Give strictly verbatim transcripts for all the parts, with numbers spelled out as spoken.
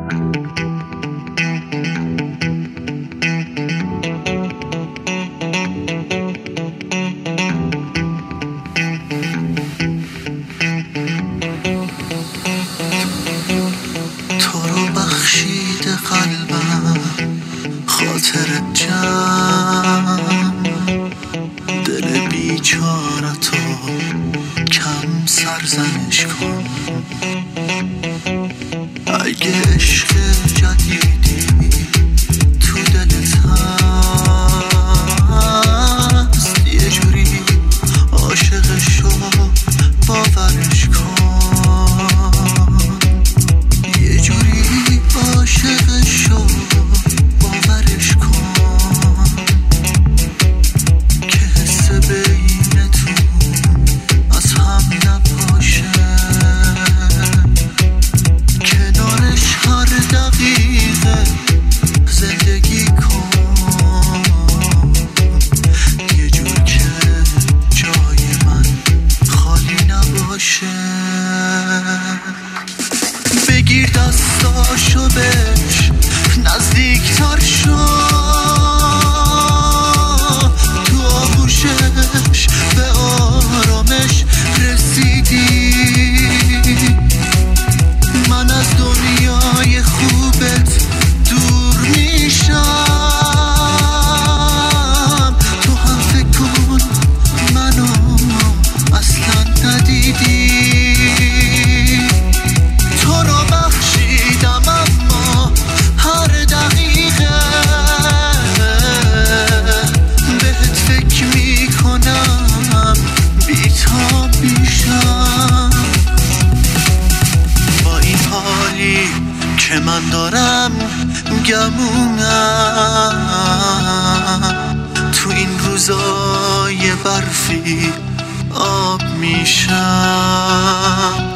خاطر جمع دل بیچارتو کم سرزنش کن. اگه عشق جدیدی تو دلت هست یه جوری عاشقشو باورش کن، یه جوری عاشقشو باورش کن که حس بینتون از هم نباشه، کنارش هر دقیقه زندگی کن، یه جور که جای من خالی نباشه. بگیر دستاشو بهش نزدیکتر شو، تو آغوشش به آرامش رسیدی. من از دنیای خوبت دور میشم، تو هم فکر کن منو اصلا ندیدی. تو رو بخشیدم اما هر دقیقه بهت فکر میکنم بی‌تاب میشم. با این حالی که من دارم گمونم تو این روزای برفی آب میشم.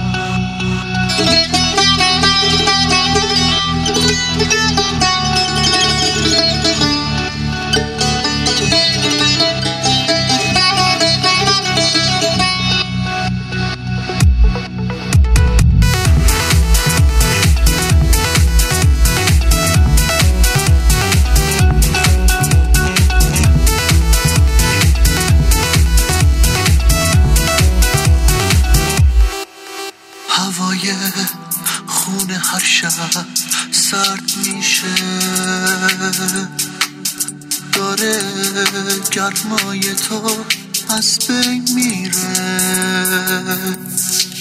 هوای خونه هر شب سرد میشه، داره گرمای تو از بین میره.